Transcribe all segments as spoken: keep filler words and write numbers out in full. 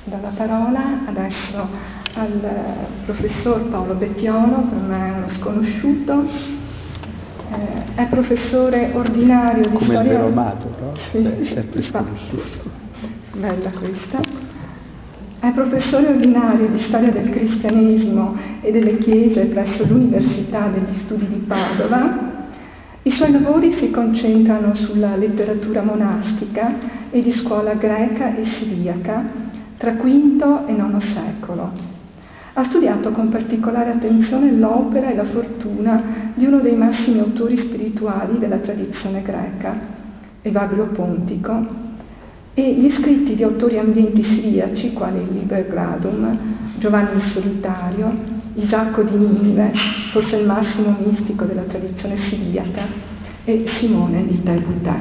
do la parola adesso al professor Paolo Bettiolo, per me è uno sconosciuto, eh, è professore ordinario di come storia... Come il vero amato, no? Sì, cioè, è sempre sconosciuto. Bella questa. È professore ordinario di storia del cristianesimo e delle chiese presso l'Università degli Studi di Padova. I suoi lavori si concentrano sulla letteratura monastica e di scuola greca e siriaca tra quinto e nono secolo. Ha studiato con particolare attenzione l'opera e la fortuna di uno dei massimi autori spirituali della tradizione greca, Evagrio Pontico, e gli scritti di autori ambienti siriaci quali il Liber Gradum, Giovanni il Solitario, Isacco di Ninive, forse il massimo mistico della tradizione siriaca, e Simone di Tebutà.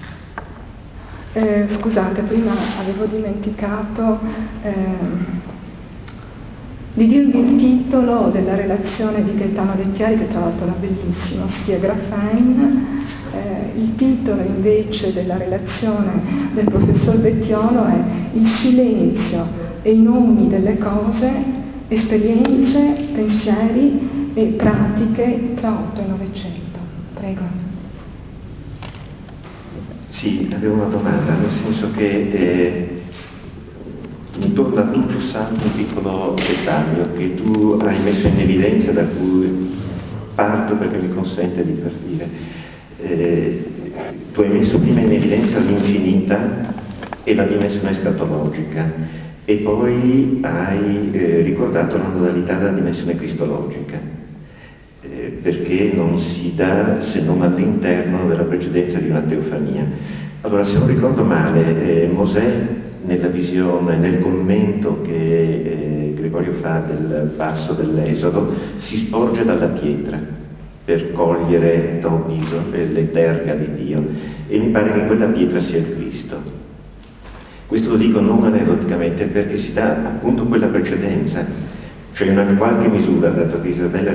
Eh, scusate, prima avevo dimenticato eh, di dirvi il titolo della relazione di Gaetano Lettieri, che tra l'altro era bellissimo, Stia Grafein. Eh, il titolo invece della relazione del professor Bettiolo è Il silenzio e i nomi delle cose, esperienze, pensieri e pratiche tra otto e novecento. Prego. Sì, avevo una domanda, nel senso che eh, mi torna tutto salto un piccolo dettaglio che tu hai messo in evidenza, da cui parto perché mi consente di partire. Eh, tu hai messo prima in evidenza l'infinita e la dimensione escatologica e poi hai eh, ricordato la modalità della dimensione cristologica, eh, perché non si dà se non all'interno della precedenza di una teofania. Allora, se non ricordo male, eh, Mosè nella visione, nel commento che eh, Gregorio fa del passo dell'Esodo, si sporge dalla pietra per cogliere Taubiso, le terga di Dio, e mi pare che quella pietra sia il Cristo. Questo lo dico non aneddoticamente perché si dà appunto quella precedenza, cioè in una qualche misura, dato che Isabella ha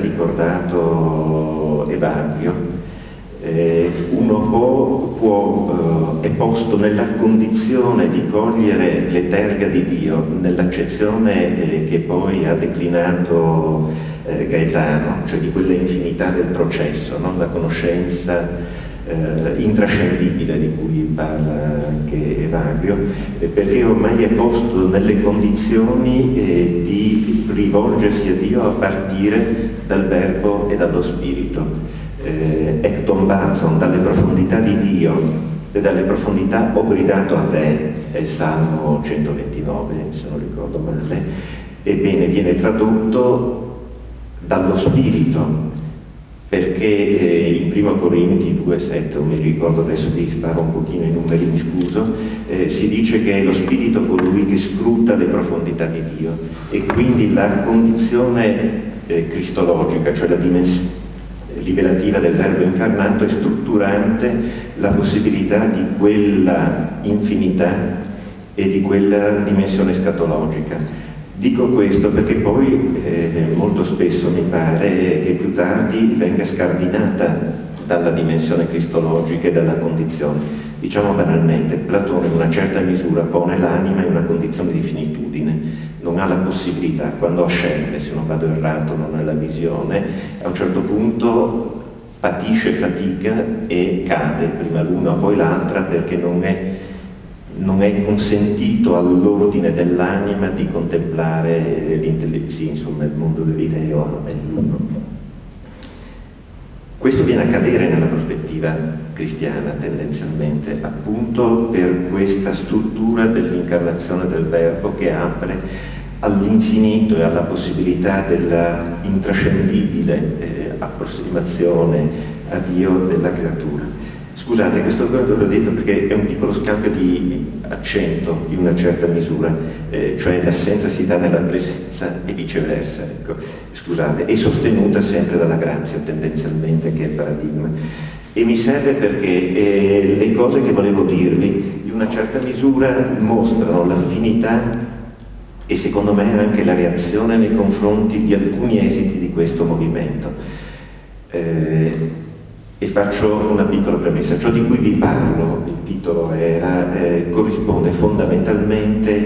ricordato Evagrio, eh, uno può, può eh, è posto nella condizione di cogliere le terga di Dio nell'accezione eh, che poi ha declinato eh, Gaetano, cioè di quella infinità del processo, no? La conoscenza Eh, intrascendibile di cui parla anche Evagrio, eh, perché ormai è posto nelle condizioni eh, di rivolgersi a Dio a partire dal verbo e dallo spirito, eh, ecton bazon, dalle profondità di Dio e dalle profondità ho gridato a te, è il Salmo centoventinove se non ricordo male. Ebbene, viene tradotto dallo spirito, perché eh, in primo Corinti due sette, non mi ricordo adesso, vi sparo un pochino i numeri, mi scuso, eh, si dice che è lo spirito colui che scruta le profondità di Dio, e quindi la condizione eh, cristologica, cioè la dimensione rivelativa del verbo incarnato, è strutturante la possibilità di quella infinità e di quella dimensione escatologica. Dico questo perché poi eh, molto spesso mi pare che più tardi venga scardinata dalla dimensione cristologica e dalla condizione. Diciamo banalmente, Platone in una certa misura pone l'anima in una condizione di finitudine, non ha la possibilità, quando ascende, se non vado errato, non è la visione, a un certo punto patisce fatica e cade, prima l'una poi l'altra, perché non è non è consentito all'ordine dell'anima di contemplare l'intelligenza, insomma, il mondo dell'ideo è l'uno. Questo viene a cadere nella prospettiva cristiana tendenzialmente, appunto per questa struttura dell'incarnazione del Verbo che apre all'infinito e alla possibilità della intrascendibile eh, approssimazione a Dio della creatura. Scusate, questo ve l'ho detto perché è un piccolo scambio di accento di una certa misura, eh, cioè l'assenza si dà nella presenza e viceversa, ecco. Scusate, è sostenuta sempre dalla grazia tendenzialmente, che è il paradigma. E mi serve perché eh, le cose che volevo dirvi in una certa misura mostrano l'affinità e secondo me anche la reazione nei confronti di alcuni esiti di questo movimento. Eh, E faccio una piccola premessa. Ciò di cui vi parlo, il titolo era, eh, corrisponde fondamentalmente a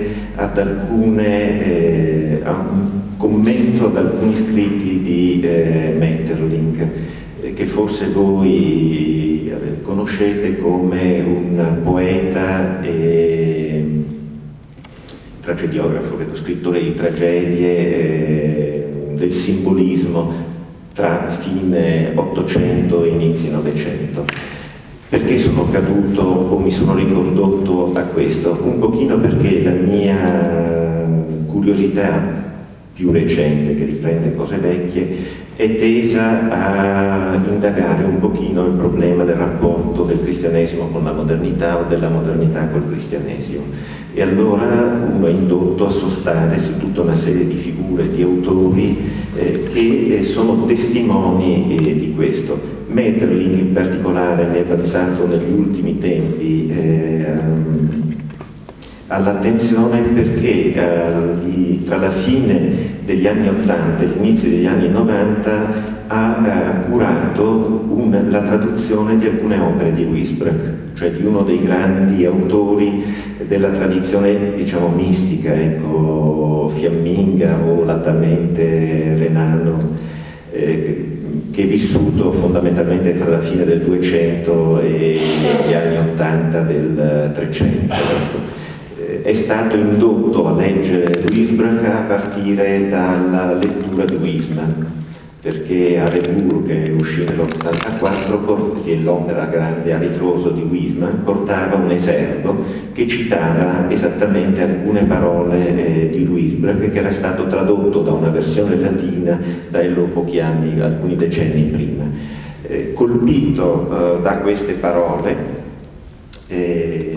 ad alcune, eh, a un commento ad alcuni scritti di eh, Maeterlinck, eh, che forse voi eh, conoscete come un poeta e tragediografo, credo, scrittore di tragedie eh, del simbolismo tra fine Ottocento e inizi Novecento. Perché sono caduto o mi sono ricondotto a questo? Un pochino perché la mia curiosità più recente, che riprende cose vecchie, è tesa a indagare un pochino il problema del rapporto del cristianesimo con la modernità o della modernità col cristianesimo. E allora uno è indotto a sostare su tutta una serie di figure, di autori eh, che eh, sono testimoni eh, di questo. Maeterlinck in particolare ne è balzato negli ultimi tempi eh, all'attenzione perché eh, tra la fine degli anni ottanta e l'inizio degli anni novanta ha eh, curato un, la traduzione di alcune opere di Ruysbroeck, cioè di uno dei grandi autori della tradizione, diciamo, mistica, ecco, fiamminga o latamente renano, eh, che è vissuto fondamentalmente tra la fine del duecento e gli anni ottanta del trecento. Ecco. È stato indotto a leggere Ruysbroeck a partire dalla lettura di Wiseman, perché a Rebourg, che uscì nell'ottantaquattro, che è l'opera grande a ritroso di Wiseman, portava un esergo che citava esattamente alcune parole eh, di Ruysbroeck, che era stato tradotto da una versione latina da Ello pochi anni, alcuni decenni prima. Eh, colpito eh, da queste parole, eh,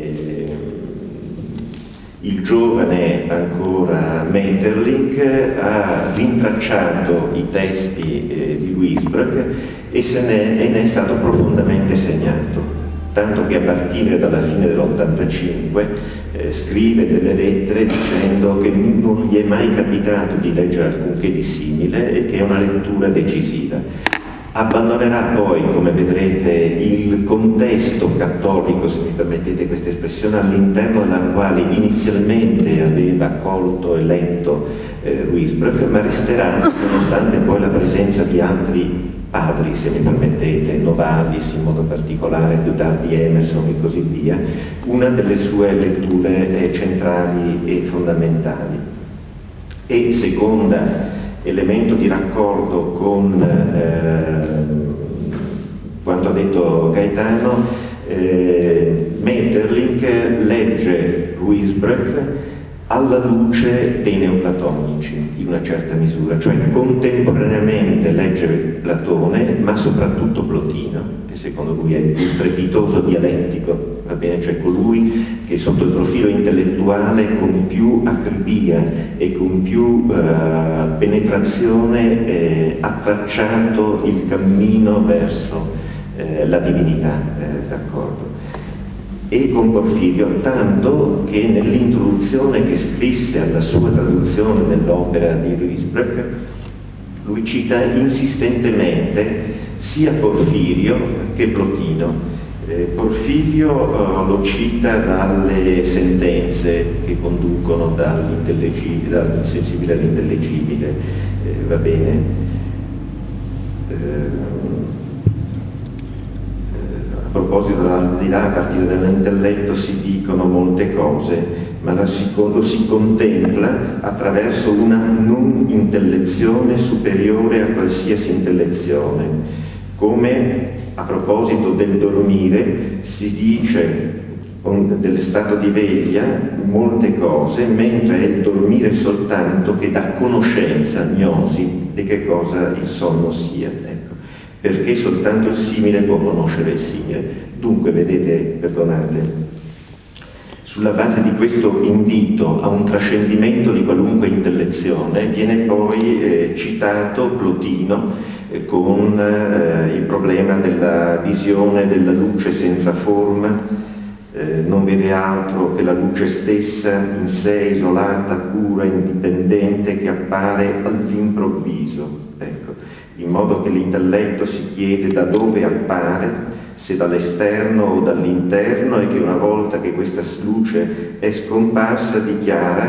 il giovane ancora Maeterlinck ha rintracciato i testi eh, di Ruysbroeck e se ne è, ne è stato profondamente segnato, tanto che a partire dalla fine dell'ottantacinque eh, scrive delle lettere dicendo che non gli è mai capitato di leggere alcunché di simile e che è una lettura decisiva. Abbandonerà poi, come vedrete, il contesto cattolico, se mi permettete questa espressione, all'interno della quale inizialmente aveva accolto e letto eh, Ruysbroeck, ma resterà, nonostante poi la presenza di altri padri, se mi permettete, Novalis in modo particolare, più tardi Emerson e così via, una delle sue letture eh, centrali e fondamentali. E seconda elemento di raccordo con eh, quanto ha detto Gaetano, eh, Maeterlinck legge Ruysbroeck alla luce dei neoplatonici in una certa misura, cioè contemporaneamente legge Platone ma soprattutto Plotino, che secondo lui è il più strepitoso dialettico, va bene? Cioè colui che sotto il profilo intellettuale con più acribia e con più eh, penetrazione eh, ha tracciato il cammino verso eh, la divinità, eh, d'accordo? E con Porfirio, tanto che nell'introduzione che scrisse alla sua traduzione dell'opera di Ruysbroeck, lui cita insistentemente sia Porfirio che Plotino. Eh, Porfirio eh, lo cita dalle sentenze che conducono dall'insensibile all'intellegibile, eh, va bene? Eh, A proposito dell'aldilà, a partire dall'intelletto si dicono molte cose, ma la si, lo si contempla attraverso una non intellezione superiore a qualsiasi intellezione. Come a proposito del dormire si dice dello stato di veglia molte cose, mentre è il dormire soltanto che dà conoscenza, gnosi, di che cosa il sonno sia. Ecco. Perché soltanto il simile può conoscere il simile. Dunque, vedete, perdonate, sulla base di questo invito a un trascendimento di qualunque intellezione viene poi eh, citato Plotino eh, con eh, il problema della visione della luce senza forma, eh, non vede altro che la luce stessa in sé, isolata, pura, indipendente, che appare all'improvviso. Ecco. In modo che l'intelletto si chiede da dove appare, se dall'esterno o dall'interno, e che una volta che questa luce è scomparsa dichiara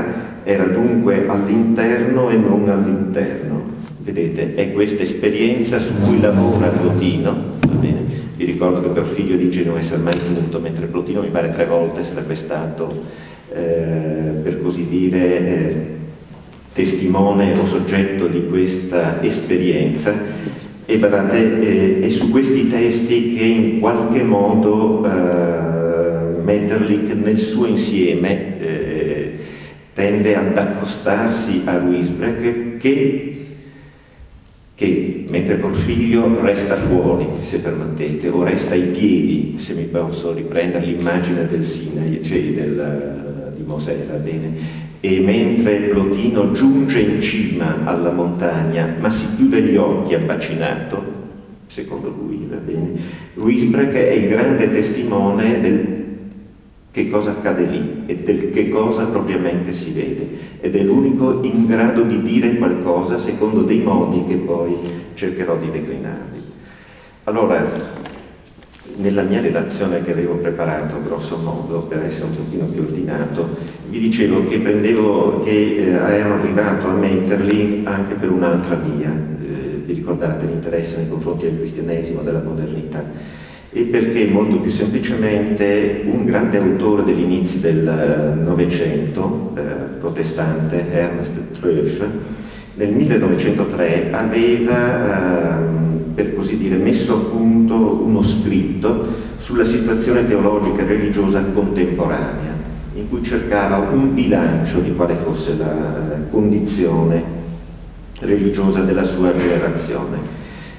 era dunque all'interno e non all'interno. Vedete, è questa esperienza su cui lavora Plotino, va bene? Vi ricordo che Porfirio dice non essere mai giunto, mentre Plotino mi pare tre volte sarebbe stato, eh, per così dire, eh, testimone o soggetto di questa esperienza. E guardate, eh, è su questi testi che in qualche modo eh, Maeterlinck nel suo insieme eh, tende ad accostarsi a Ruysbroeck, che che mentre Porfirio resta fuori, se permettete, o resta ai piedi, se mi posso riprendere l'immagine del Sinai, cioè del, di Mosè, va bene, e mentre Plotino giunge in cima alla montagna, ma si chiude gli occhi abbacinato, secondo lui, va bene, Ruysbroeck è il grande testimone del che cosa accade lì e del che cosa propriamente si vede, ed è l'unico in grado di dire qualcosa secondo dei modi che poi cercherò di declinarvi. Allora, nella mia relazione che avevo preparato grosso modo per essere un pochino più ordinato, vi dicevo che prendevo che eh, ero arrivato a Maeterlinck anche per un'altra via, eh, vi ricordate l'interesse nei confronti del cristianesimo, della modernità, e perché molto più semplicemente un grande autore degli inizi del Novecento, eh, protestante, Ernst Troeltsch, nel millenovecentotre aveva, eh, per così dire, messo a punto uno scritto sulla situazione teologica e religiosa contemporanea, in cui cercava un bilancio di quale fosse la condizione religiosa della sua generazione.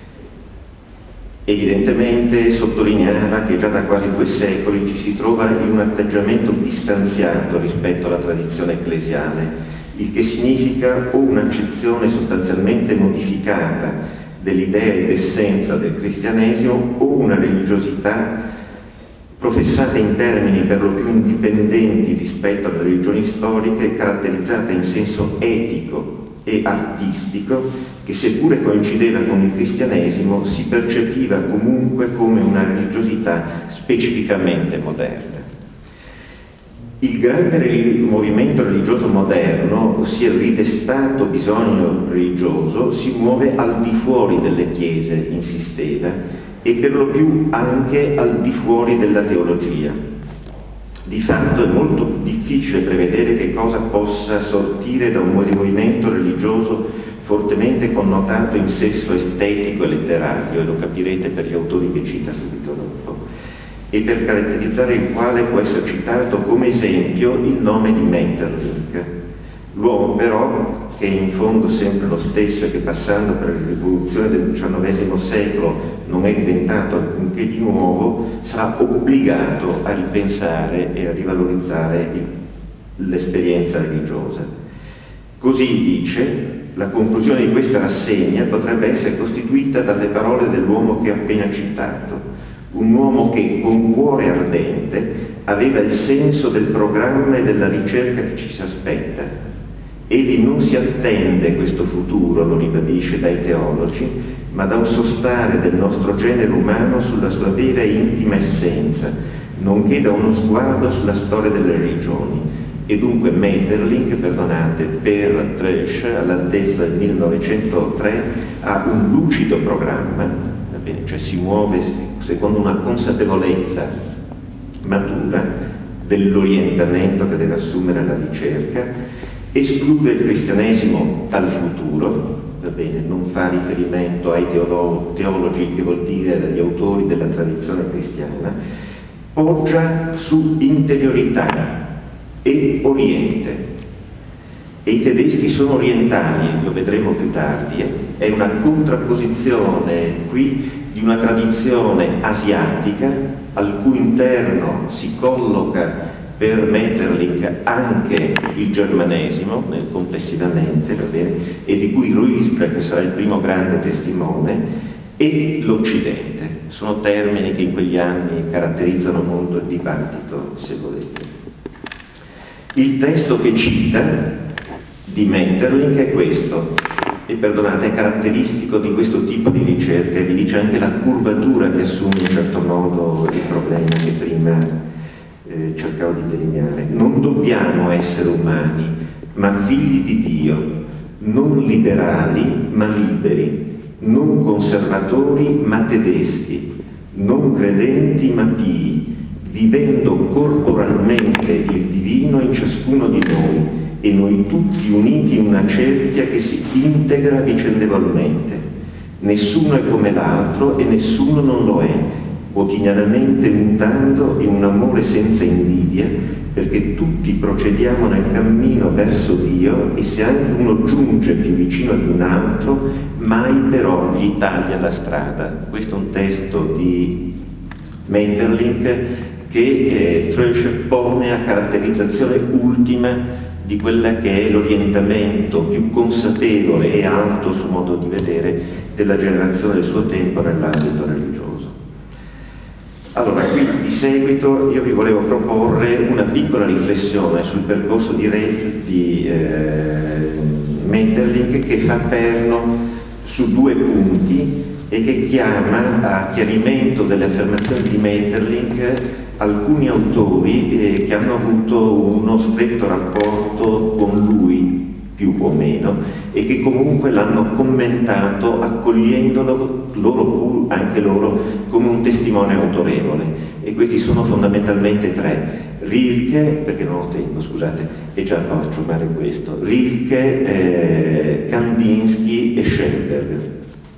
Evidentemente sottolineava che già da quasi due secoli ci si trova in un atteggiamento distanziato rispetto alla tradizione ecclesiale, il che significa o un'accezione sostanzialmente modificata dell'idea ed essenza del cristianesimo o una religiosità professata in termini per lo più indipendenti rispetto alle religioni storiche, caratterizzata in senso etico e artistico, che seppure coincideva con il cristianesimo si percepiva comunque come una religiosità specificamente moderna. Il grande movimento religioso moderno, ossia il ridestato bisogno religioso, si muove al di fuori delle chiese, insisteva, e per lo più anche al di fuori della teologia. Di fatto è molto difficile prevedere che cosa possa sortire da un movimento religioso fortemente connotato in senso estetico e letterario, e lo capirete per gli autori che cita subito dopo, e per caratterizzare il quale può essere citato come esempio il nome di Maeterlinck, l'uomo però che è in fondo sempre lo stesso e che passando per la rivoluzione del diciannovesimo secolo non è diventato alcunché di nuovo, sarà obbligato a ripensare e a rivalorizzare il, l'esperienza religiosa. Così dice, la conclusione di questa rassegna potrebbe essere costituita dalle parole dell'uomo che ho appena citato, un uomo che con cuore ardente aveva il senso del programma e della ricerca che ci si aspetta. Egli non si attende questo futuro, lo ribadisce, dai teologi, ma da un sostare del nostro genere umano sulla sua vera e intima essenza, nonché da uno sguardo sulla storia delle religioni. E dunque Maeterlinck, perdonate, per Troeltsch, all'altezza del millenovecentotre, ha un lucido programma, va bene, cioè si muove secondo una consapevolezza matura dell'orientamento che deve assumere la ricerca, esclude il cristianesimo dal futuro, va bene, non fa riferimento ai teolo- teologi, che vuol dire agli autori della tradizione cristiana, poggia su interiorità e Oriente. E i tedeschi sono orientali, lo vedremo più tardi, eh? È una contrapposizione qui di una tradizione asiatica al cui interno si colloca per Maeterlinck anche il germanesimo nel complessivamente, va bene, e di cui Ruysbroeck sarà il primo grande testimone, e l'Occidente. Sono termini che in quegli anni caratterizzano molto il dibattito, se volete. Il testo che cita di Maeterlinck è questo, e perdonate, è caratteristico di questo tipo di ricerca, e vi dice anche la curvatura che assume in certo modo il problema che prima eh, cercavo di delineare. Non dobbiamo essere umani, ma figli di Dio, non liberali ma liberi, non conservatori ma tedeschi, non credenti ma pii, vivendo corporalmente il divino in ciascuno di noi e noi tutti uniti in una cerchia che si integra vicendevolmente. Nessuno è come l'altro e nessuno non lo è, quotidianamente mutando in un amore senza invidia, perché tutti procediamo nel cammino verso Dio e se anche uno giunge più vicino di un altro, mai però gli taglia la strada. Questo è un testo di Maeterlinck che eh, Troeltsch pone a caratterizzazione ultima di quella che è l'orientamento più consapevole e alto, sul modo di vedere, della generazione del suo tempo nell'ambito religioso. Allora, qui di seguito io vi volevo proporre una piccola riflessione sul percorso di, Re, di eh, Maeterlinck, che fa perno su due punti e che chiama a chiarimento delle affermazioni di Maeterlinck alcuni autori eh, che hanno avuto uno stretto rapporto con lui, più o meno, e che comunque l'hanno commentato accogliendolo loro pur, anche loro, come un testimone autorevole. E questi sono fondamentalmente tre. Rilke, perché non ho tempo, scusate, e già faccio male questo, Rilke, eh, Kandinsky e Schoenberg.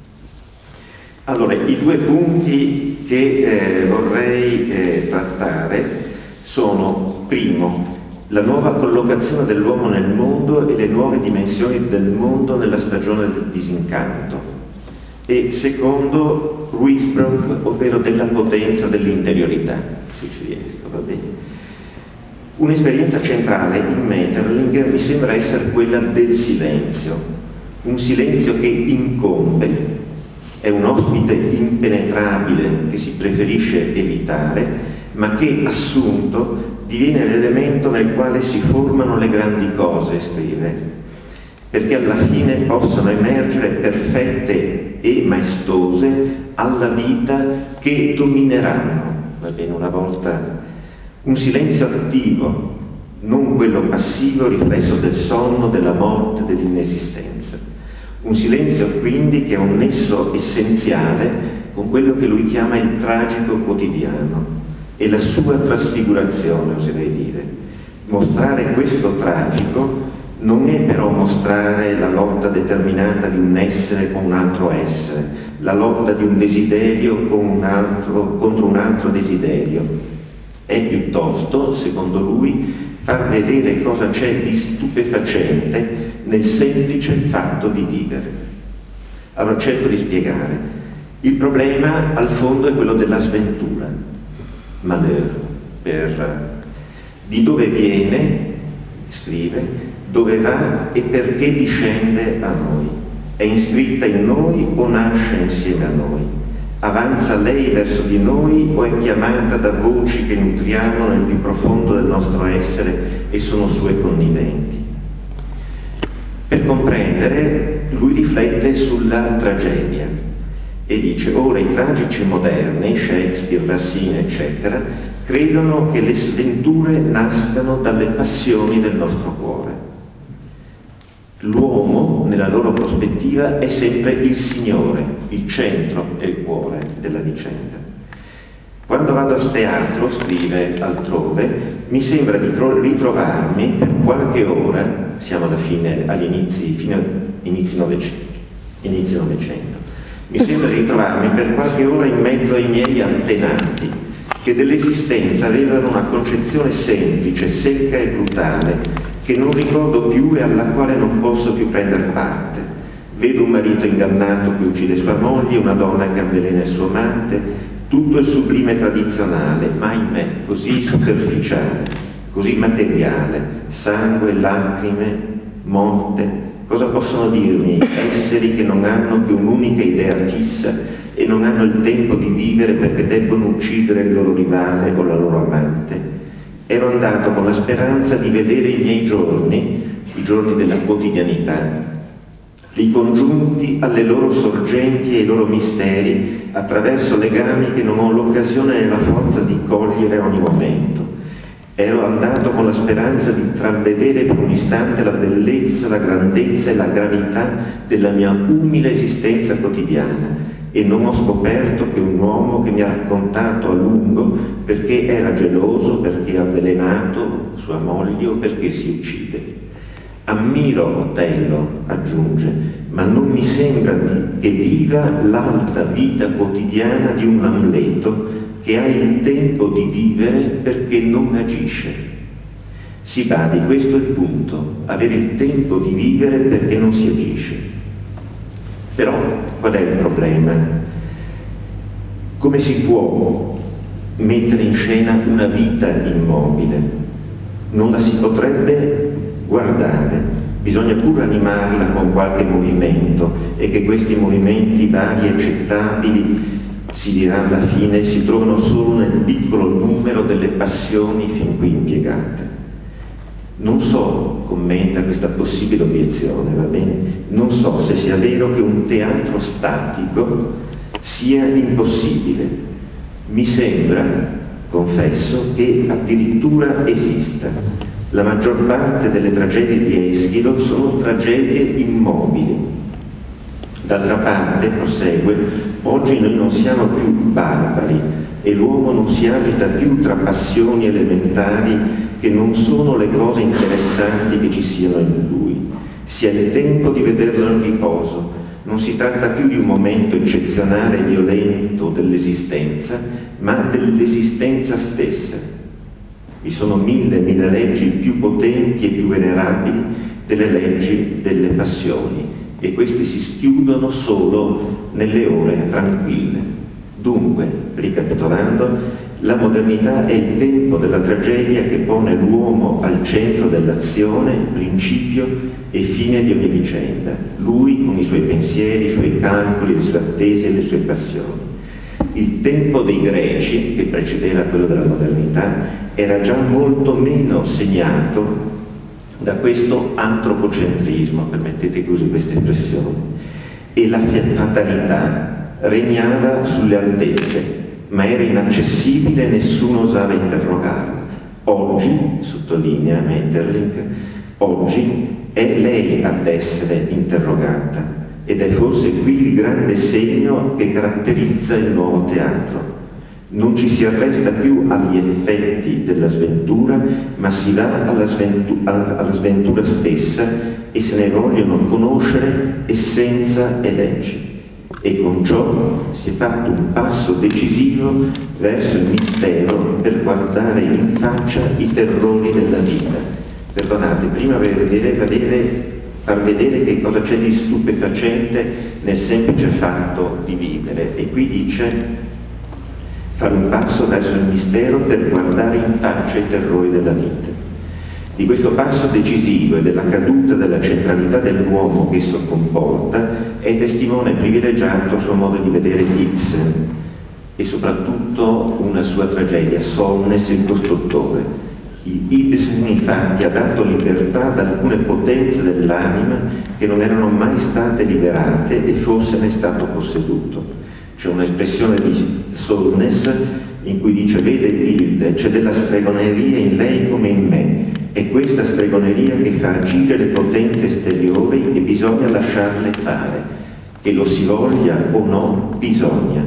Allora, i due punti che eh, vorrei eh, trattare sono, primo, la nuova collocazione dell'uomo nel mondo e le nuove dimensioni del mondo nella stagione del disincanto, e secondo, Ruysbrock, ovvero della potenza dell'interiorità, se ci riesco, va bene. Un'esperienza centrale in Maeterlinck mi sembra essere quella del silenzio, un silenzio che incombe, è un ospite impenetrabile che si preferisce evitare, ma che, assunto, diviene l'elemento nel quale si formano le grandi cose, scrive, perché alla fine possano emergere perfette e maestose alla vita che domineranno, va bene, una volta, un silenzio attivo, non quello passivo, riflesso del sonno, della morte, dell'inesistenza. Un silenzio quindi che è un nesso essenziale con quello che lui chiama il tragico quotidiano e la sua trasfigurazione, oserei dire. Mostrare questo tragico non è però mostrare la lotta determinata di un essere con un altro essere, la lotta di un desiderio con un altro, contro un altro desiderio. È piuttosto, secondo lui, far vedere cosa c'è di stupefacente nel semplice fatto di vivere. Allora cerco di spiegare. Il problema al fondo è quello della sventura, malheur, per di dove viene, scrive, dove va e perché discende a noi. È iscritta in noi o nasce insieme a noi? Avanza lei verso di noi o è chiamata da voci che nutriamo nel più profondo del nostro essere e sono sue conniventi? Per comprendere, lui riflette sulla tragedia e dice: ora i tragici moderni, Shakespeare, Racine, eccetera, credono che le sventure nascano dalle passioni del nostro cuore. L'uomo, nella loro prospettiva, è sempre il Signore, il centro e il cuore della vicenda. Quando vado a teatro, scrive altrove, mi sembra di ritrovarmi per qualche ora, siamo alla fine, agli inizi, fino a inizi Novecento, inizi Novecento, mi sembra di ritrovarmi per qualche ora in mezzo ai miei antenati, che dell'esistenza avevano una concezione semplice, secca e brutale, che non ricordo più e alla quale non posso più prendere parte. Vedo un marito ingannato che uccide sua moglie, una donna che avvelena il suo amante, tutto il sublime tradizionale, ma ahimè così superficiale, così materiale, sangue, lacrime, morte. Cosa possono dirmi esseri che non hanno che un'unica idea fissa e non hanno il tempo di vivere perché debbono uccidere il loro rivale o la loro amante? Ero andato con la speranza di vedere i miei giorni, i giorni della quotidianità, ricongiunti alle loro sorgenti e ai loro misteri attraverso legami che non ho l'occasione né la forza di cogliere a ogni momento. Ero andato con la speranza di intravedere per un istante la bellezza, la grandezza e la gravità della mia umile esistenza quotidiana, e non ho scoperto che un uomo che mi ha raccontato a lungo perché era geloso, perché ha avvelenato sua moglie o perché si uccide. Ammiro Otello, aggiunge, ma non mi sembra di, che viva l'alta vita quotidiana di un Amleto che ha il tempo di vivere perché non agisce. Si badi, questo è il punto, avere il tempo di vivere perché non si agisce. Però qual è il problema? Come si può mettere in scena una vita immobile? Non la si potrebbe guardare, bisogna pur animarla con qualche movimento, e che questi movimenti vari e accettabili, si dirà alla fine, si trovano solo nel piccolo numero delle passioni fin qui impiegate. Non so, commenta questa possibile obiezione, va bene? Non so se sia vero che un teatro statico sia impossibile. Mi sembra, confesso, che addirittura esista. La maggior parte delle tragedie di Eschilo sono tragedie immobili. D'altra parte, prosegue, oggi noi non siamo più barbari e l'uomo non si agita più tra passioni elementari che non sono le cose interessanti che ci siano in lui. Si ha il tempo di vederlo in riposo. Non si tratta più di un momento eccezionale e violento dell'esistenza, ma dell'esistenza stessa. Vi sono mille, mille leggi più potenti e più venerabili delle leggi delle passioni, e queste si schiudono solo nelle ore tranquille. Dunque, ricapitolando, la modernità è il tempo della tragedia che pone l'uomo al centro dell'azione, principio e fine di ogni vicenda. Lui con i suoi pensieri, i suoi calcoli, le sue attese e le sue passioni. Il tempo dei Greci, che precedeva quello della modernità, era già molto meno segnato da questo antropocentrismo, permettete che usi questa espressione, e la fatalità regnava sulle altezze, ma era inaccessibile e nessuno osava interrogarla. Oggi, sottolinea Maeterlinck, oggi è lei ad essere interrogata, ed è forse qui il grande segno che caratterizza il nuovo teatro. Non ci si arresta più agli effetti della sventura, ma si va alla, sventu- alla sventura stessa, e se ne vogliono conoscere essenza e leggi. E con ciò si è fatto un passo decisivo verso il mistero per guardare in faccia i terrori della vita. Perdonate, prima vedere, vedere, far vedere che cosa c'è di stupefacente nel semplice fatto di vivere. E qui dice fare un passo verso il mistero per guardare in faccia i terrori della vita. Di questo passo decisivo e della caduta della centralità dell'uomo che esso comporta è testimone privilegiato il suo modo di vedere Ibsen, e soprattutto una sua tragedia, Solness, il costruttore. Ibsen infatti ha dato libertà ad alcune potenze dell'anima che non erano mai state liberate e forse ne è stato posseduto. C'è un'espressione di Solness in cui dice: vede Hilde, c'è della stregoneria in lei come in me, è questa stregoneria che fa agire le potenze esteriori e bisogna lasciarle fare, che lo si voglia o no, bisogna.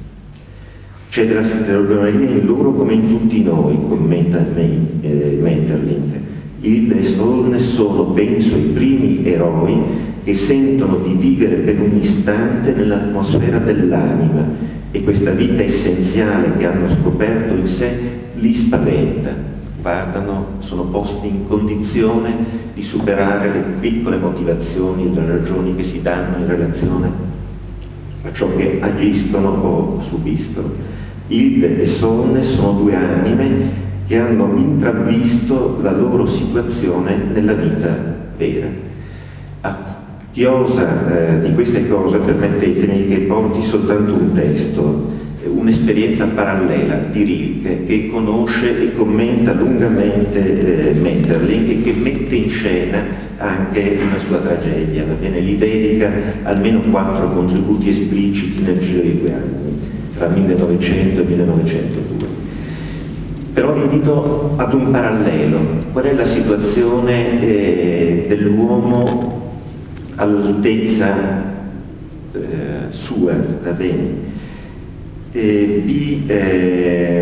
C'è della stregoneria in loro come in tutti noi, commenta Maeterlinck. Hilde e Solness sono, penso, i primi eroi che sentono di vivere per un istante nell'atmosfera dell'anima, e questa vita essenziale che hanno scoperto in sé li spaventa. Guardano, sono posti in condizione di superare le piccole motivazioni e le ragioni che si danno in relazione a ciò che agiscono o subiscono. Hilde e Solness sono due anime che hanno intravisto la loro situazione nella vita vera. A chiosa eh, di queste cose, permettetemi che porti soltanto un testo, un'esperienza parallela di Rilke, che conosce e commenta lungamente eh, Maeterlinck, e che mette in scena anche una sua tragedia, va bene? Gli dedica almeno quattro contributi espliciti nel giro di due anni, tra millenovecento e millenovecentodue. Però vi invito ad un parallelo. Qual è la situazione eh, dell'uomo all'altezza eh, sua, va bene? Eh, vi eh,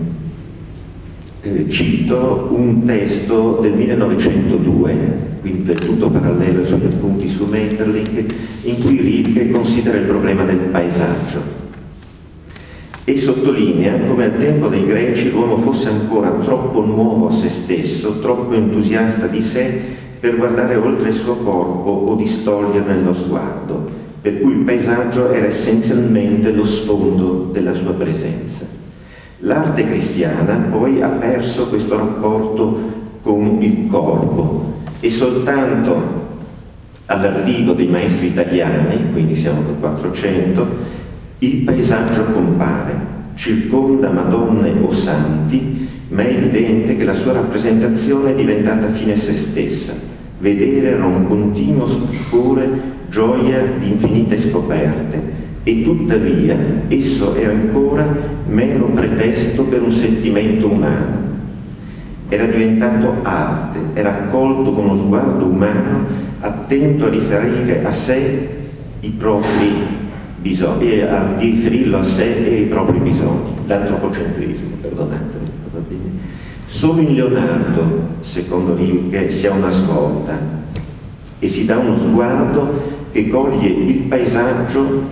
eh, cito un testo del millenovecentodue, quindi del tutto parallelo sugli appunti su Maeterlinck, in cui Rilke considera il problema del paesaggio e sottolinea come al tempo dei Greci l'uomo fosse ancora troppo nuovo a se stesso, troppo entusiasta di sé per guardare oltre il suo corpo o distoglierne lo sguardo, per cui il paesaggio era essenzialmente lo sfondo della sua presenza. L'arte cristiana poi ha perso questo rapporto con il corpo e soltanto all'arrivo dei maestri italiani, quindi siamo nel quattrocento, il paesaggio compare, circonda Madonne o santi, ma è evidente che la sua rappresentazione è diventata fine a se stessa. Vedere era un continuo stupore, gioia di infinite scoperte, e tuttavia esso è ancora mero pretesto per un sentimento umano. Era diventato arte, era accolto con uno sguardo umano, attento a riferire a sé i propri bisogni, e a di riferirlo a sé e ai propri bisogni, l'antropocentrismo, perdonatemi, va bene? Solo in Leonardo, secondo Rilke, si ha una svolta e si dà uno sguardo che coglie il paesaggio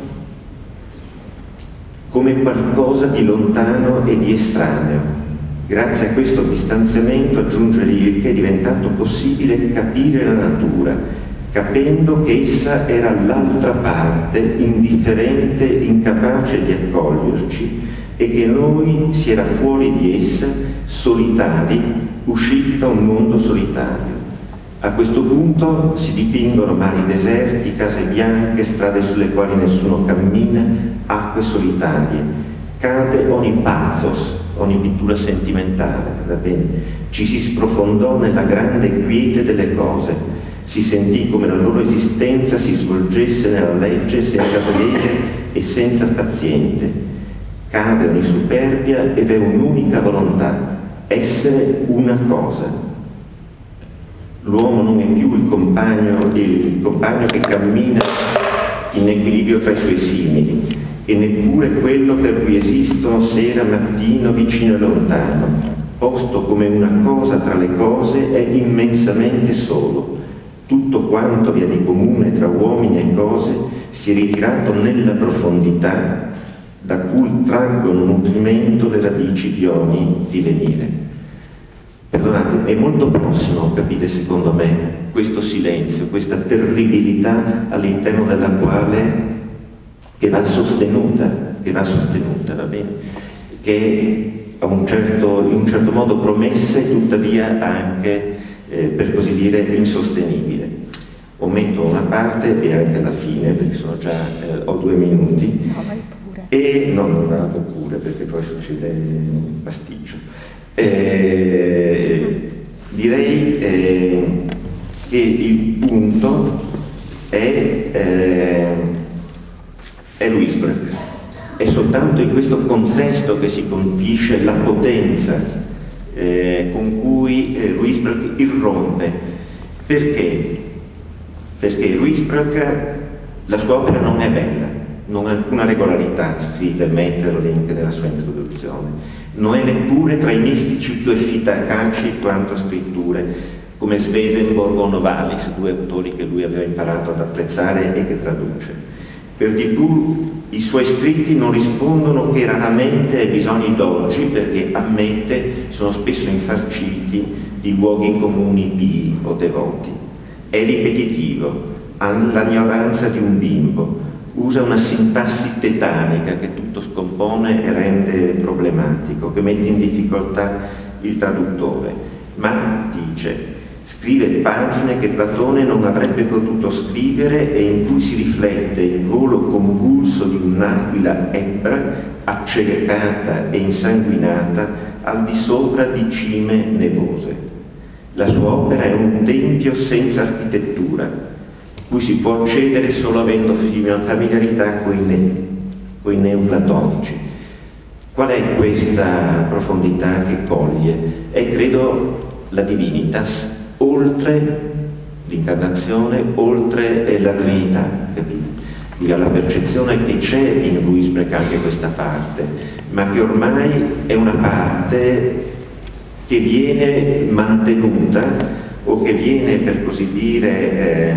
come qualcosa di lontano e di estraneo. Grazie a questo distanziamento, aggiunge Rilke, è diventato possibile capire la natura, capendo che essa era l'altra parte, indifferente, incapace di accoglierci, e che noi si era fuori di essa, solitari, usciti da un mondo solitario. A questo punto si dipingono mari deserti, case bianche, strade sulle quali nessuno cammina, acque solitarie. Cade ogni pathos, ogni pittura sentimentale, va bene? Ci si sprofondò nella grande quiete delle cose. Si sentì come la loro esistenza si svolgesse nella legge senza prede e senza paziente. Cade ogni superbia ed è un'unica volontà, essere una cosa. L'uomo non è più il compagno, il compagno che cammina in equilibrio tra i suoi simili, e neppure quello per cui esistono sera, mattino, vicino e lontano. Posto come una cosa tra le cose, è immensamente solo. Tutto quanto vi è di comune tra uomini e cose si è ritirato nella profondità da cui traggono nutrimento le radici di ogni divenire. Perdonate, è molto prossimo, capite, secondo me, questo silenzio, questa terribilità all'interno della quale che va sostenuta, che va sostenuta, va bene? Che a un certo, in un certo modo promessa e tuttavia anche Eh, per così dire insostenibile. Ometto una parte e anche alla fine, perché sono già eh, ho due minuti. No, vai pure. E no, non vado pure perché poi succede un pasticcio. Eh, direi eh, che il punto è, eh, è Louis Braque. È soltanto in questo contesto che si capisce la potenza Eh, con cui eh, Louis Braque irrompe. Perché? Perché Louis Braque, la sua opera non è bella, non ha alcuna regolarità, scrive Maeterlinck nella sua introduzione, non è neppure tra i mistici più efficaci quanto scritture, come Swedenborg o Novalis, due autori che lui aveva imparato ad apprezzare e che traduce. Per di più i suoi scritti non rispondono che raramente ai bisogni d'oggi, perché ammette sono spesso infarciti di luoghi comuni pii o devoti. È ripetitivo, ha l'ignoranza di un bimbo, usa una sintassi tetanica che tutto scompone e rende problematico, che mette in difficoltà il traduttore, ma dice: scrive pagine che Platone non avrebbe potuto scrivere e in cui si riflette il volo convulso di un'aquila ebbra, accecata e insanguinata al di sopra di cime nevose. La sua opera è un tempio senza architettura, cui si può accedere solo avendo familiarità coi, ne- coi neoplatonici. Qual è questa profondità che coglie? È, credo, la divinitas, oltre l'incarnazione, oltre la Trinità, capite? Quindi la percezione che c'è in Ruysbroeck anche questa parte, ma che ormai è una parte che viene mantenuta o che viene, per così dire, eh,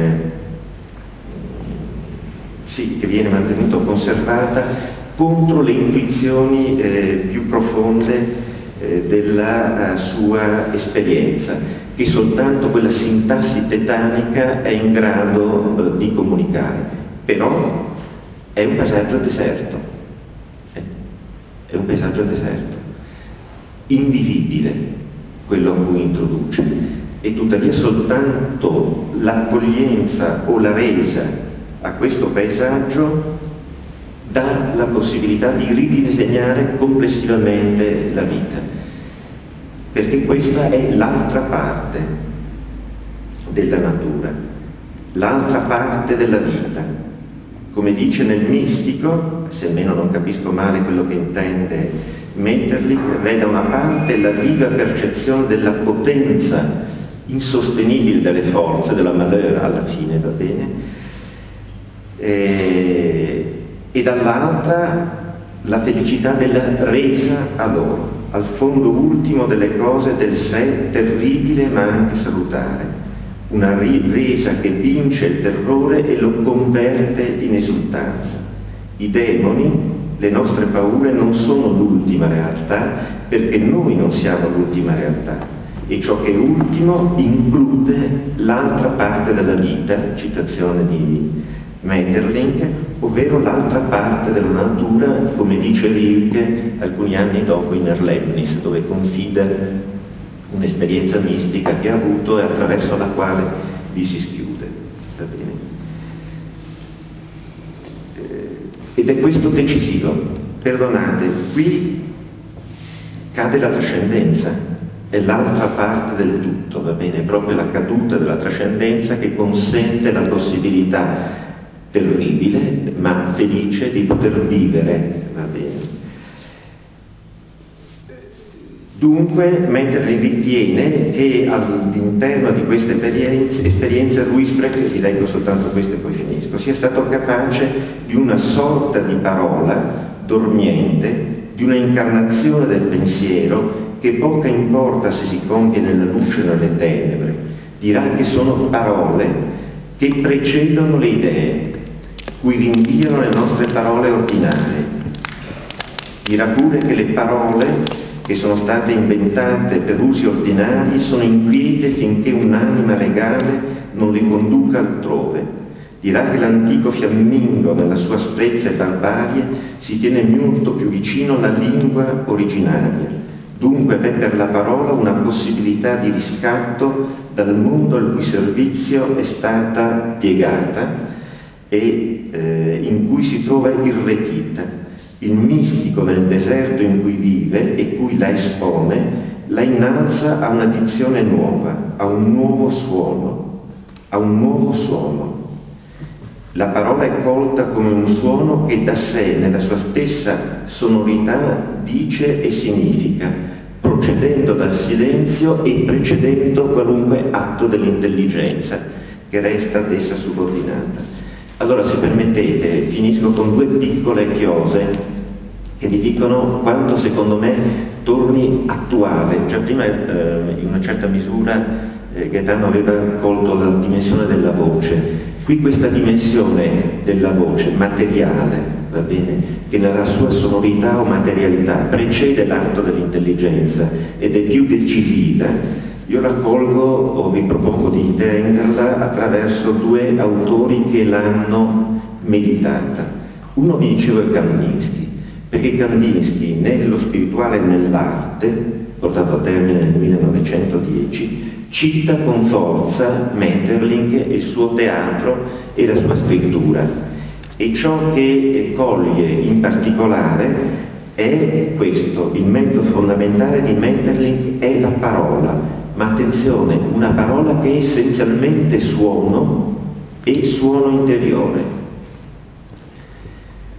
sì, che viene mantenuta o conservata contro le intuizioni eh, più profonde eh, della uh, sua esperienza, che soltanto quella sintassi tetanica è in grado uh, di comunicare. Però è un paesaggio deserto, eh? è un paesaggio deserto, invivibile quello a cui introduce, e tuttavia soltanto l'accoglienza o la resa a questo paesaggio dà la possibilità di ridisegnare complessivamente la vita, perché questa è l'altra parte della natura, l'altra parte della vita. Come dice nel Mistico, se almeno non capisco male quello che intende Maeterlinck, v'è da una parte la viva percezione della potenza insostenibile delle forze, della malheur alla fine, va bene? E, e dall'altra la felicità della resa a loro, al fondo ultimo delle cose del sé terribile ma anche salutare, una resa che vince il terrore e lo converte in esultanza. I demoni, le nostre paure, non sono l'ultima realtà, perché noi non siamo l'ultima realtà, e ciò che è ultimo include l'altra parte della vita, citazione di Maeterlinck, ovvero l'altra parte della natura, come dice Rilke alcuni anni dopo in Erlebnis, dove confida un'esperienza mistica che ha avuto e attraverso la quale vi si schiude. Va bene? Eh, ed è questo decisivo. Perdonate, qui cade la trascendenza, è l'altra parte del tutto, va bene? È proprio la caduta della trascendenza che consente la possibilità terribile ma felice di poter vivere, va bene? Dunque Maeterlinck ritiene che all'interno di questa esperienza, esperienza Ruysbroeck, vi leggo soltanto questo e poi finisco, sia stato capace di una sorta di parola dormiente, di una incarnazione del pensiero che poco importa se si compie nella luce o nelle tenebre, dirà che sono parole che precedono le idee, cui rinviano le nostre parole ordinarie. Dirà pure che le parole che sono state inventate per usi ordinari sono inquiete finché un'anima regale non le conduca altrove. Dirà che l'antico fiammingo nella sua asprezza e barbarie si tiene molto più vicino alla lingua originaria. Dunque v'è per la parola una possibilità di riscatto dal mondo al cui servizio è stata piegata e eh, in cui si trova irretita. Il mistico nel deserto in cui vive e cui la espone la innalza a una dizione nuova, a un nuovo suono, a un nuovo suono. La parola è colta come un suono che da sé, nella sua stessa sonorità, dice e significa, procedendo dal silenzio e precedendo qualunque atto dell'intelligenza che resta ad essa subordinata. Allora, se permettete, finisco con due piccole chiose che vi dicono quanto secondo me torni attuale. Già prima eh, in una certa misura eh, Gaetano aveva colto la dimensione della voce. Qui questa dimensione della voce materiale, va bene, che nella sua sonorità o materialità precede l'atto dell'intelligenza ed è più decisiva, io raccolgo o vi propongo di intenderla attraverso due autori che l'hanno meditata. Uno, vi dicevo, è Kandinsky, perché Kandinsky nello spirituale e nell'arte, portato a termine nel millenovecentodieci, cita con forza Maeterlinck e il suo teatro e la sua scrittura, e ciò che coglie in particolare è questo: il mezzo fondamentale di Maeterlinck è la parola, ma attenzione, una parola che è essenzialmente suono e suono interiore. Ora,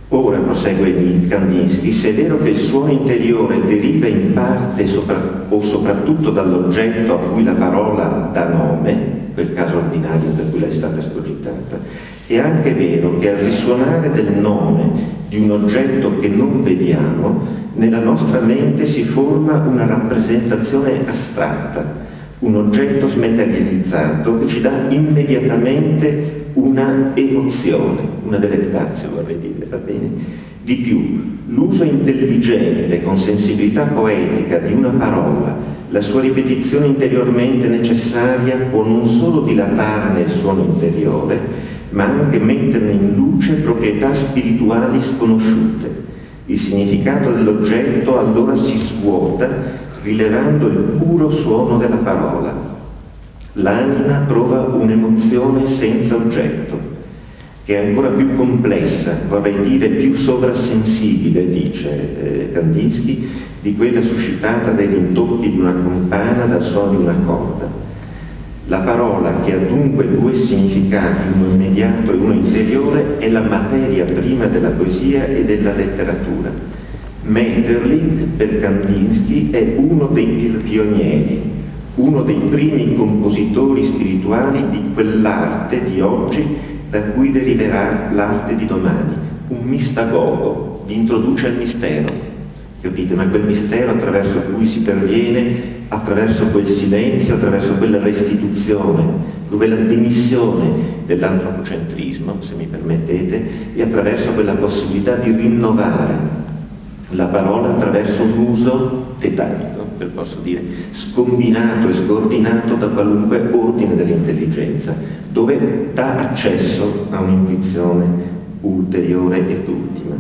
prosegue Kandinsky, se è vero che il suono interiore deriva in parte sopra, o soprattutto dall'oggetto a cui la parola dà nome, quel caso ordinario per cui l'è stata escogitata, è anche vero che al risuonare del nome di un oggetto che non vediamo, nella nostra mente si forma una rappresentazione astratta, un oggetto smaterializzato che ci dà immediatamente una emozione, una delectazio vorrei dire, va bene? Di più, l'uso intelligente, con sensibilità poetica di una parola, la sua ripetizione interiormente necessaria può non solo dilatarne il suono interiore, ma anche metterne in luce proprietà spirituali sconosciute. Il significato dell'oggetto allora si svuota, rilevando il puro suono della parola. L'anima prova un'emozione senza oggetto, che è ancora più complessa, vorrei dire più sovrasensibile, dice eh, Kandinsky, di quella suscitata dai rintocchi di una campana dal suono di una corda. La parola, che ha dunque due significati, uno immediato e uno interiore, è la materia prima della poesia e della letteratura. Maeterlinck, per Kandinsky, è uno dei pionieri, uno dei primi compositori spirituali di quell'arte di oggi da cui deriverà l'arte di domani, un mistagogo, vi introduce al mistero, capite? Ma quel mistero attraverso cui si perviene, attraverso quel silenzio, attraverso quella restituzione, quella dimissione dell'antropocentrismo, se mi permettete, e attraverso quella possibilità di rinnovare la parola attraverso un uso tetanico, per posso dire, scombinato e scordinato da qualunque ordine dell'intelligenza, dove dà accesso a un'intuizione ulteriore ed ultima.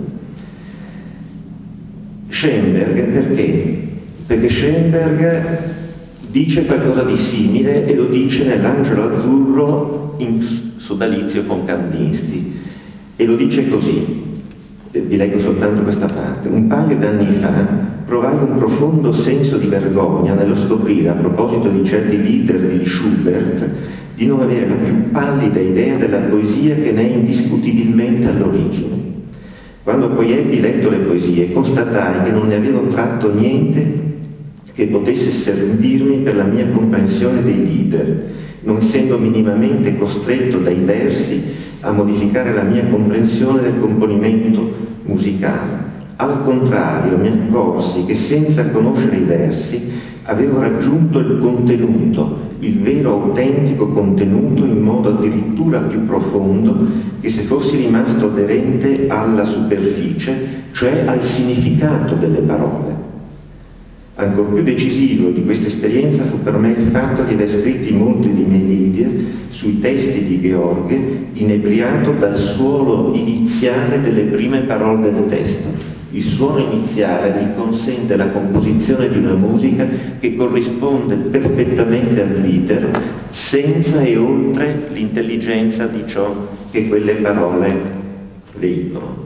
Schoenberg perché? Perché Schoenberg dice qualcosa di simile e lo dice nell'Angelo Azzurro in sodalizio con Kandinsky, e lo dice così. Vi leggo soltanto questa parte. Un paio d'anni fa provai un profondo senso di vergogna nello scoprire, a proposito di certi leader di Schubert, di non avere la più pallida idea della poesia che ne è indiscutibilmente all'origine. Quando poi ebbi letto le poesie, constatai che non ne avevo tratto niente che potesse servirmi per la mia comprensione dei leader, non essendo minimamente costretto dai versi a modificare la mia comprensione del componimento musicale. Al contrario, mi accorsi che senza conoscere i versi avevo raggiunto il contenuto, il vero autentico contenuto, in modo addirittura più profondo che se fossi rimasto aderente alla superficie, cioè al significato delle parole. Ancor più decisivo di questa esperienza fu per me il fatto di aver scritto molti dei miei libri sui testi di Gheorghe, inebriato dal suono iniziale delle prime parole del testo. Il suono iniziale mi consente la composizione di una musica che corrisponde perfettamente al leader, senza e oltre l'intelligenza di ciò che quelle parole veicolano.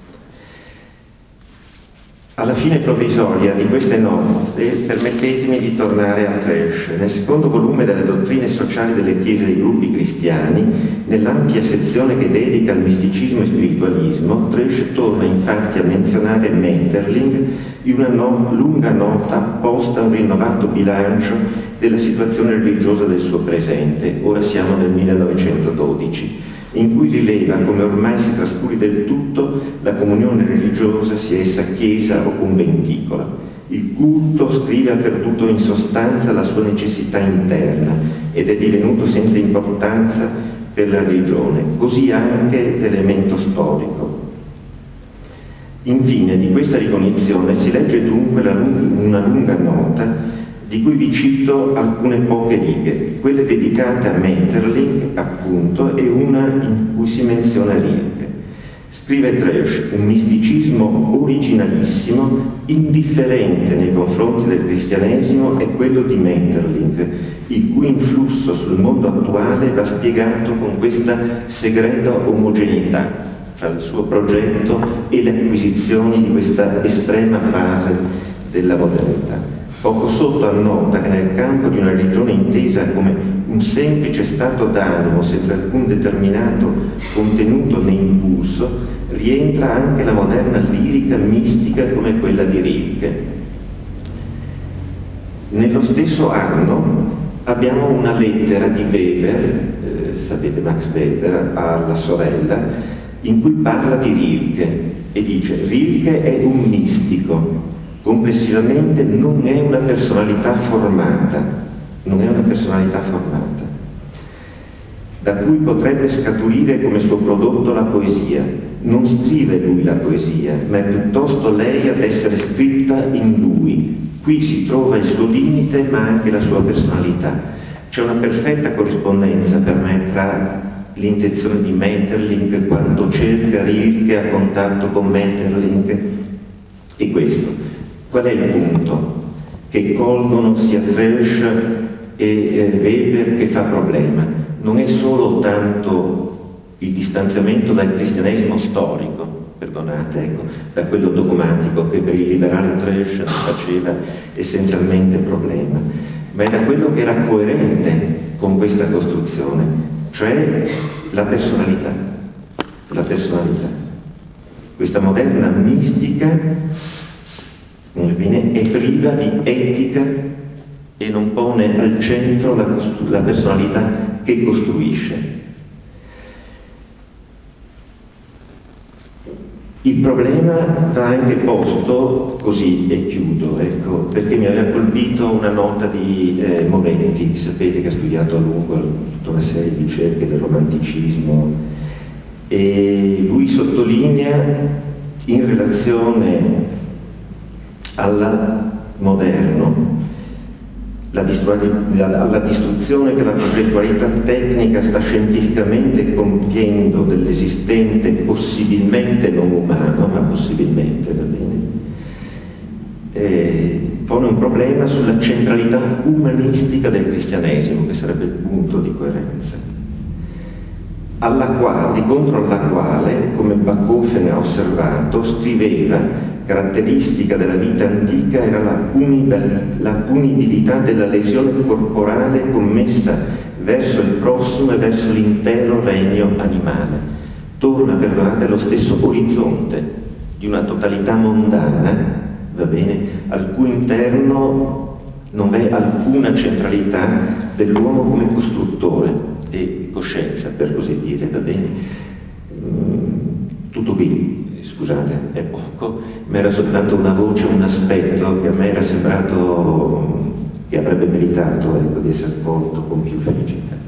Alla fine provvisoria di queste note permettetemi di tornare a Tresch. Nel secondo volume delle dottrine sociali delle chiese e dei gruppi cristiani, nell'ampia sezione che dedica al misticismo e spiritualismo, Tresch torna infatti a menzionare Maeterlinck in una no- lunga nota posta a un rinnovato bilancio della situazione religiosa del suo presente, ora siamo nel millenovecentododici, in cui rileva come ormai si trascuri del tutto la comunione religiosa, sia essa chiesa o conventicola. Il culto, scrive, ha perduto in sostanza la sua necessità interna ed è divenuto senza importanza per la religione, così anche l'elemento storico. Infine, di questa ricognizione si legge dunque la lung- una lunga nota di cui vi cito alcune poche righe, quelle dedicate a Maeterlinck, appunto, e una in cui si menziona Rilke. Scrive Tresch: un misticismo originalissimo, indifferente nei confronti del cristianesimo, è quello di Maeterlinck, il cui influsso sul mondo attuale va spiegato con questa segreta omogeneità fra il suo progetto e le acquisizioni di questa estrema fase della modernità. Poco sotto annota che nel campo di una religione intesa come un semplice stato d'animo senza alcun determinato contenuto né impulso, rientra anche la moderna lirica mistica come quella di Rilke. Nello stesso anno abbiamo una lettera di Weber, eh, sapete Max Weber, alla sorella, in cui parla di Rilke e dice: Rilke è un mistico, complessivamente non è una personalità formata, non è una personalità formata, da cui potrebbe scaturire come suo prodotto la poesia. Non scrive lui la poesia, ma è piuttosto lei ad essere scritta in lui. Qui si trova il suo limite, ma anche la sua personalità. C'è una perfetta corrispondenza per me tra l'intenzione di Maeterlinck quando cerca Rilke a contatto con Maeterlinck e questo. Qual è il punto? Che colgono sia Treusch e eh, Weber che fa problema. Non è solo tanto il distanziamento dal cristianesimo storico, perdonate, ecco, da quello dogmatico che per il liberale Treusch faceva essenzialmente problema, ma è da quello che era coerente con questa costruzione, cioè la personalità, la personalità. Questa moderna mistica bene, è priva di etica e non pone al centro la, la personalità che costruisce. Il problema va anche posto, così e chiudo, ecco, perché mi aveva colpito una nota di eh, Moretti, sapete che ha studiato a lungo tutta una serie di ricerche del romanticismo, e lui sottolinea in relazione al moderno la alla distruzione che la progettualità tecnica sta scientificamente compiendo dell'esistente possibilmente non umano, ma possibilmente, va bene, eh, pone un problema sulla centralità umanistica del cristianesimo, che sarebbe il punto di coerenza, alla quale, di contro alla quale, come Bachofen ha osservato, scriveva: caratteristica della vita antica era la, la punibilità della lesione corporale commessa verso il prossimo e verso l'intero regno animale. Torna, perdonate, allo stesso orizzonte di una totalità mondana, va bene, al cui interno non v'è alcuna centralità dell'uomo come costruttore e coscienza, per così dire, va bene. Tutto qui. Scusate, è poco, ma era soltanto una voce, un aspetto che a me era sembrato che avrebbe meritato, ecco, di essere colto con più felicità.